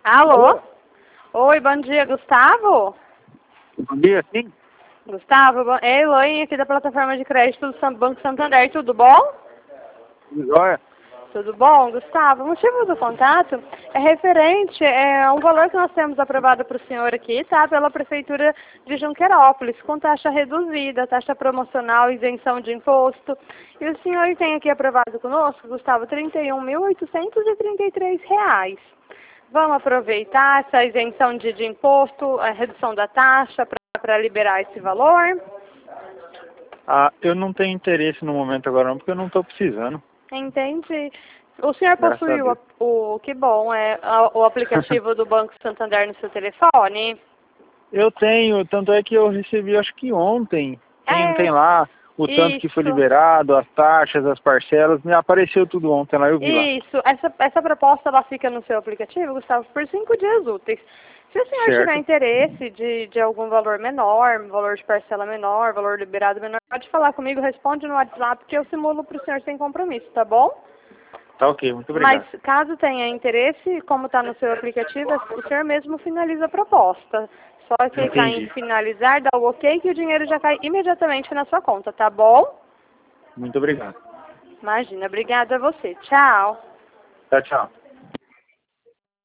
Alô? Alô? Oi, bom dia, Gustavo? Bom dia, sim? Gustavo, é Elaine aqui da plataforma de crédito do Banco Santander, tudo bom? Olha, Tudo bom, Gustavo? O motivo do contato é referente a um valor que nós temos aprovado para o senhor aqui, tá? Pela Prefeitura de Junquerópolis, com taxa reduzida, taxa promocional, isenção de imposto. E o senhor tem aqui aprovado conosco, Gustavo, R$ 31.833. Vamos aproveitar essa isenção de imposto, a redução da taxa para liberar esse valor? eu não tenho interesse no momento agora não, porque eu não estou precisando. Entendi. O senhor Graças a possui Deus. que bom, o aplicativo do Banco Santander no seu telefone? Eu tenho, tanto é que eu recebi, acho que ontem, tem É, lá o tanto que foi isso. liberado, as taxas, as parcelas, me apareceu tudo ontem lá, eu vi lá. Isso. Essa proposta ela fica no seu aplicativo, Gustavo, por 5 dias úteis. Se o senhor tiver Certo. interesse de algum valor menor, valor de parcela menor, valor liberado menor, pode falar comigo, responde no WhatsApp que eu simulo para o senhor sem compromisso, tá bom? Tá ok, muito Mas obrigado. caso tenha interesse, como está no seu aplicativo, o senhor mesmo finaliza a proposta. Só clicar em Entendi. finalizar, dar o ok que o dinheiro já cai imediatamente na sua conta, tá bom? Muito obrigado. Imagina, obrigada a você. Tchau. Tchau, tchau.